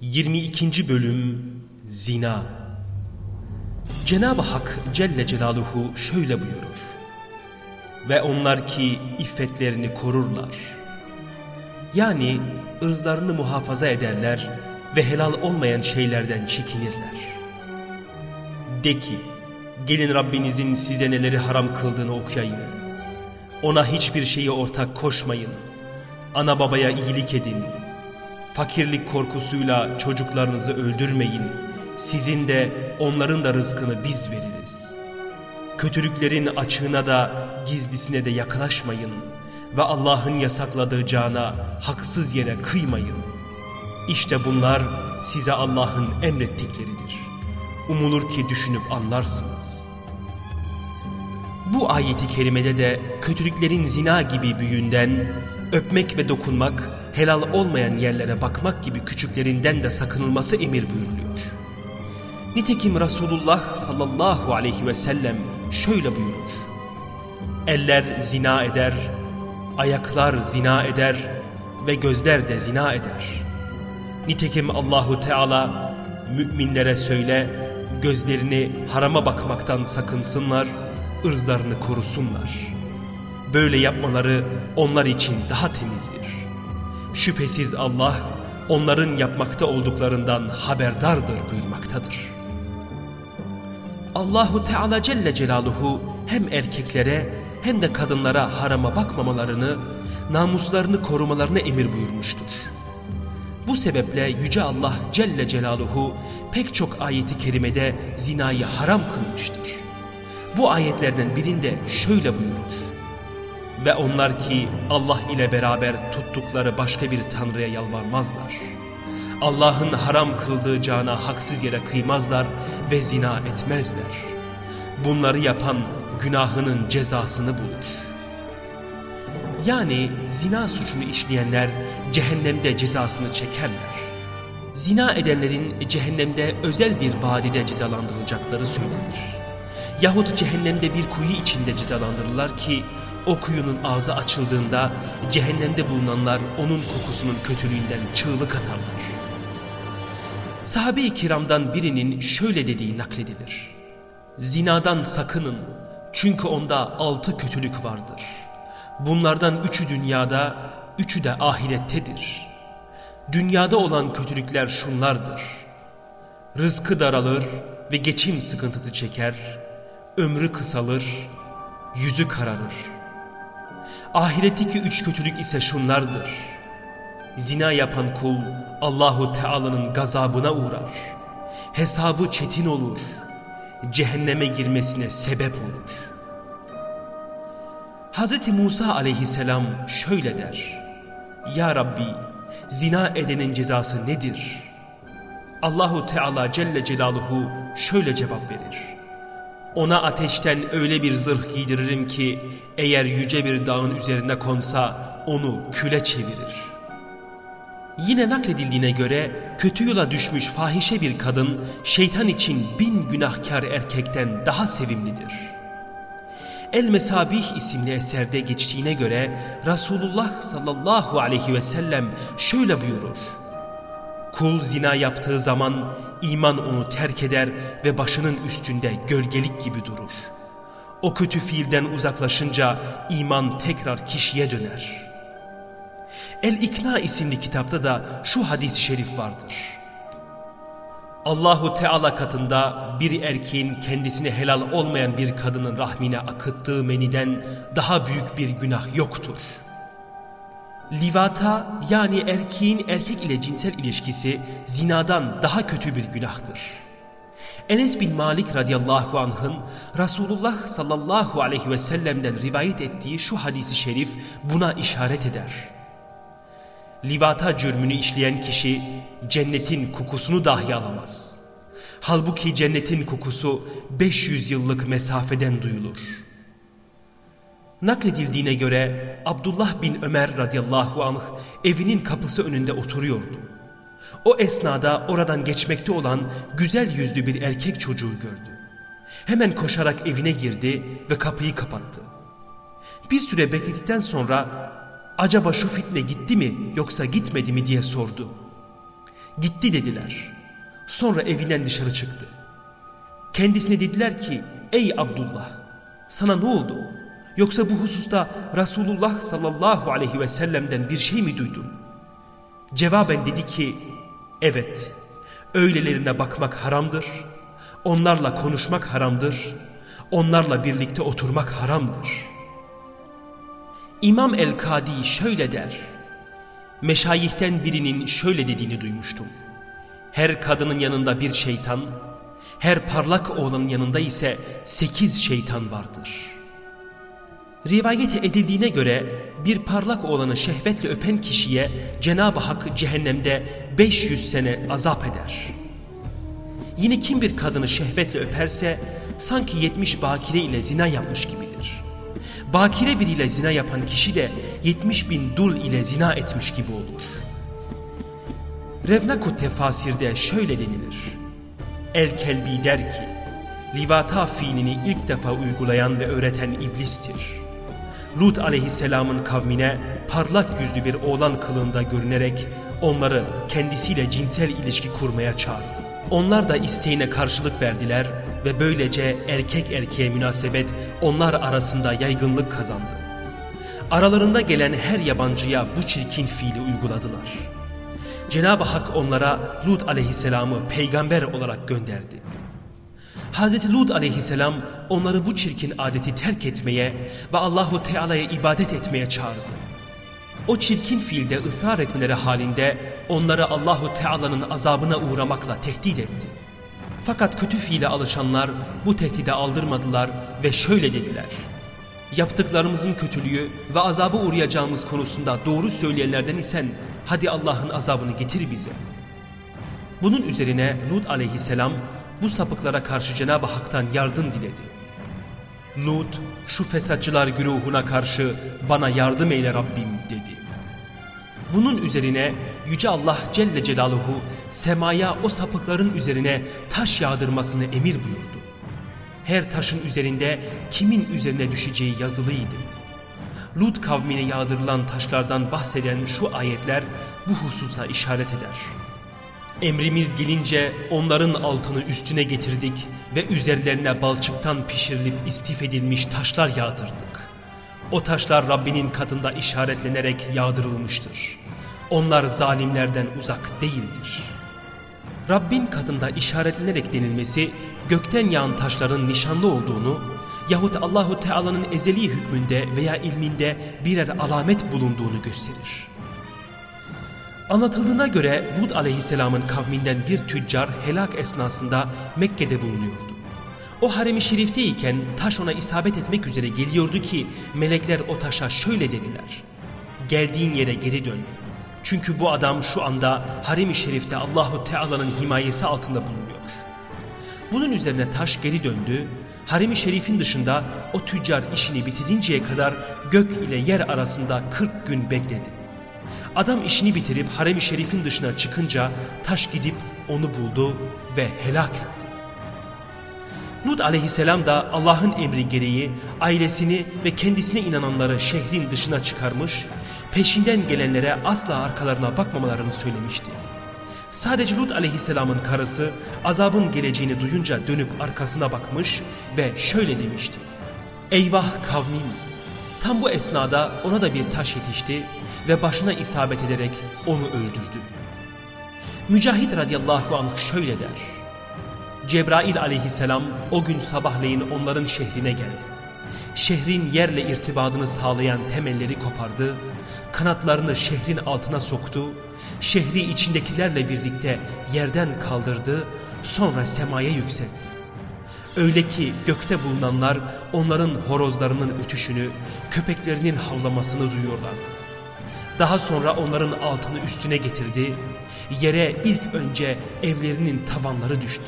22. Bölüm Zina. Cenab-ı Hak Celle Celaluhu şöyle buyurur: Ve onlar ki iffetlerini korurlar. Yani ırzlarını muhafaza ederler ve helal olmayan şeylerden çekinirler. De ki, gelin Rabbinizin size neleri haram kıldığını okuyayım. Ona hiçbir şeyi ortak koşmayın. Ana babaya iyilik edin. Fakirlik korkusuyla çocuklarınızı öldürmeyin. Sizin de onların da rızkını biz veririz. Kötülüklerin açığına da gizlisine de yaklaşmayın. Ve Allah'ın yasakladığı cana haksız yere kıymayın. İşte bunlar size Allah'ın emrettikleridir. Umulur ki düşünüp anlarsınız. Bu ayeti kerimede de kötülüklerin zina gibi büyüğünden, öpmek ve dokunmak, helal olmayan yerlere bakmak gibi küçüklerinden de sakınılması emir buyuruluyor. Nitekim Resulullah sallallahu aleyhi ve sellem şöyle buyurur: Eller zina eder, ayaklar zina eder ve gözler de zina eder. Nitekim Allahu Teala müminlere söyle, gözlerini harama bakmaktan sakınsınlar, ırzlarını korusunlar. Böyle yapmaları onlar için daha temizdir. Şüphesiz Allah onların yapmakta olduklarından haberdardır buyurmaktadır. Allahu Teala Celle Celaluhu hem erkeklere hem de kadınlara harama bakmamalarını, namuslarını korumalarını emir buyurmuştur. Bu sebeple Yüce Allah Celle Celaluhu pek çok ayeti kerimede zinayı haram kılmıştır. Bu ayetlerden birinde şöyle buyurur: Ve onlar ki Allah ile beraber tuttukları başka bir tanrıya yalvarmazlar. Allah'ın haram kıldığı cana haksız yere kıymazlar ve zina etmezler. Bunları yapan günahının cezasını bulur. Yani zina suçunu işleyenler cehennemde cezasını çekerler. Zina edenlerin cehennemde özel bir vadide cezalandırılacakları söylenir. Yahut cehennemde bir kuyu içinde cezalandırırlar ki o kuyunun ağzı açıldığında cehennemde bulunanlar onun kokusunun kötülüğünden çığlık atarlar. Sahabe-i kiramdan birinin şöyle dediği nakledilir: Zinadan sakının, çünkü onda 6 kötülük vardır. Bunlardan 3'ü dünyada, 3'ü de ahirettedir. Dünyada olan kötülükler şunlardır: Rızkı daralır ve geçim sıkıntısı çeker, ömrü kısalır, yüzü kararır. Ahiretteki 3 kötülük ise şunlardır: Zina yapan kul Allahu Teala'nın gazabına uğrar, hesabı çetin olur, cehenneme girmesine sebep olur. Hz. Musa aleyhisselam şöyle der: Ya Rabbi, zina edenin cezası nedir? Allahu Teala Celle Celaluhu şöyle cevap verir: Ona ateşten öyle bir zırh giydiririm ki eğer yüce bir dağın üzerine konsa onu küle çevirir. Yine nakledildiğine göre kötü yola düşmüş fahişe bir kadın şeytan için 1000 günahkar erkekten daha sevimlidir. El-Mesabih isimli eserde geçtiğine göre Resulullah sallallahu aleyhi ve sellem şöyle buyurur: Kul zina yaptığı zaman iman onu terk eder ve başının üstünde gölgelik gibi durur. O kötü fiilden uzaklaşınca iman tekrar kişiye döner. El-İkna isimli kitapta da şu hadis-i şerif vardır: Allahu Teala katında bir erkeğin kendisine helal olmayan bir kadının rahmine akıttığı meniden daha büyük bir günah yoktur. Livata, yani erkeğin erkek ile cinsel ilişkisi zinadan daha kötü bir günahtır. Enes bin Malik radıyallahu anh'ın Resulullah sallallahu aleyhi ve sellem'den rivayet ettiği şu hadisi şerif buna işaret eder. Livata cürmünü işleyen kişi cennetin kokusunu dahi alamaz. Halbuki cennetin kokusu 500 yıllık mesafeden duyulur. Nakledildiğine göre Abdullah bin Ömer radıyallahu anh evinin kapısı önünde oturuyordu. O esnada oradan geçmekte olan güzel yüzlü bir erkek çocuğu gördü. Hemen koşarak evine girdi ve kapıyı kapattı. Bir süre bekledikten sonra acaba şu fitne gitti mi yoksa gitmedi mi diye sordu. Gitti dediler. Sonra evinden dışarı çıktı. Kendisine dediler ki, ey Abdullah, sana ne oldu? Yoksa bu hususta Resulullah sallallahu aleyhi ve sellem'den bir şey mi duydun? Cevaben dedi ki, evet, öylelerine bakmak haramdır, onlarla konuşmak haramdır, onlarla birlikte oturmak haramdır. İmam el-Kadi şöyle der, meşayihten birinin şöyle dediğini duymuştum. Her kadının yanında bir şeytan, her parlak oğlanın yanında ise 8 şeytan vardır. Rivayet edildiğine göre bir parlak oğlanı şehvetle öpen kişiye Cenab-ı Hak cehennemde 500 sene azap eder. Yine kim bir kadını şehvetle öperse sanki 70 bakire ile zina yapmış gibidir. Bakire biriyle zina yapan kişi de 70.000 dul ile zina etmiş gibi olur. Revnakut tefasirde şöyle denilir. El-Kelbi der ki, livata fiilini ilk defa uygulayan ve öğreten iblistir. Lut aleyhisselamın kavmine parlak yüzlü bir oğlan kılığında görünerek onları kendisiyle cinsel ilişki kurmaya çağırdı. Onlar da isteğine karşılık verdiler ve böylece erkek erkeğe münasebet onlar arasında yaygınlık kazandı. Aralarında gelen her yabancıya bu çirkin fiili uyguladılar. Cenab-ı Hak onlara Lut aleyhisselamı peygamber olarak gönderdi. Hazreti Lut aleyhisselam onları bu çirkin adeti terk etmeye ve Allahu Teala'ya ibadet etmeye çağırdı. O çirkin fiilde ısrar etmeleri halinde onları Allahu Teala'nın azabına uğramakla tehdit etti. Fakat kötü fiile alışanlar bu tehdide aldırmadılar ve şöyle dediler. Yaptıklarımızın kötülüğü ve azaba uğrayacağımız konusunda doğru söyleyenlerden isen hadi Allah'ın azabını getir bize. Bunun üzerine Lut aleyhisselam bu sapıklara karşı Cenab-ı Hak'tan yardım diledi. Lut şu fesatçılar güruhuna karşı bana yardım eyle Rabbim dedi. Bunun üzerine Yüce Allah Celle Celaluhu semaya o sapıkların üzerine taş yağdırmasını emir buyurdu. Her taşın üzerinde kimin üzerine düşeceği yazılıydı. Lut kavmine yağdırılan taşlardan bahseden şu ayetler bu hususa işaret eder. Emrimiz gelince onların altını üstüne getirdik ve üzerlerine balçıktan pişirilip istif edilmiş taşlar yağdırdık. O taşlar Rabbinin katında işaretlenerek yağdırılmıştır. Onlar zalimlerden uzak değildir. Rabbin katında işaretlenerek denilmesi gökten yağan taşların nişanlı olduğunu yahut Allahu Teala'nın ezeli hükmünde veya ilminde birer alamet bulunduğunu gösterir. Anlatıldığına göre Lut aleyhisselamın kavminden bir tüccar helak esnasında Mekke'de bulunuyordu. O harem-i şerifteyken taş ona isabet etmek üzere geliyordu ki melekler o taşa şöyle dediler. Geldiğin yere geri dön. Çünkü bu adam şu anda harem-i şerifte Allahu Teala'nın himayesi altında bulunuyor. Bunun üzerine taş geri döndü. Harem-i şerifin dışında o tüccar işini bitirinceye kadar gök ile yer arasında 40 gün bekledi. Adam işini bitirip harem-i şerifin dışına çıkınca taş gidip onu buldu ve helak etti. Lut aleyhisselam da Allah'ın emri gereği ailesini ve kendisine inananları şehrin dışına çıkarmış, peşinden gelenlere asla arkalarına bakmamalarını söylemişti. Sadece Lut aleyhisselamın karısı azabın geleceğini duyunca dönüp arkasına bakmış ve şöyle demişti. Eyvah kavmim! Tam bu esnada ona da bir taş yetişti ve başına isabet ederek onu öldürdü. Mücahit radıyallahu anh şöyle der. Cebrail aleyhisselam o gün sabahleyin onların şehrine geldi. Şehrin yerle irtibadını sağlayan temelleri kopardı, kanatlarını şehrin altına soktu, şehri içindekilerle birlikte yerden kaldırdı, sonra semaya yükseltti. Öyle ki gökte bulunanlar onların horozlarının ötüşünü, köpeklerinin havlamasını duyuyorlardı. Daha sonra onların altını üstüne getirdi, yere ilk önce evlerinin tavanları düştü.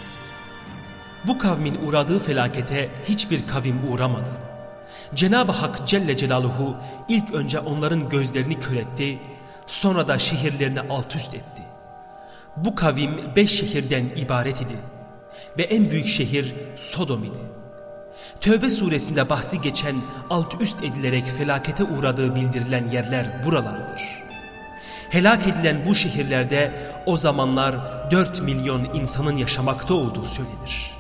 Bu kavmin uğradığı felakete hiçbir kavim uğramadı. Cenab-ı Hak Celle Celaluhu ilk önce onların gözlerini kör etti, sonra da şehirlerini alt üst etti. Bu kavim 5 şehirden ibaret idi ve en büyük şehir Sodom idi. Tövbe suresinde bahsi geçen alt üst edilerek felakete uğradığı bildirilen yerler buralardır. Helak edilen bu şehirlerde o zamanlar 4 milyon insanın yaşamakta olduğu söylenir.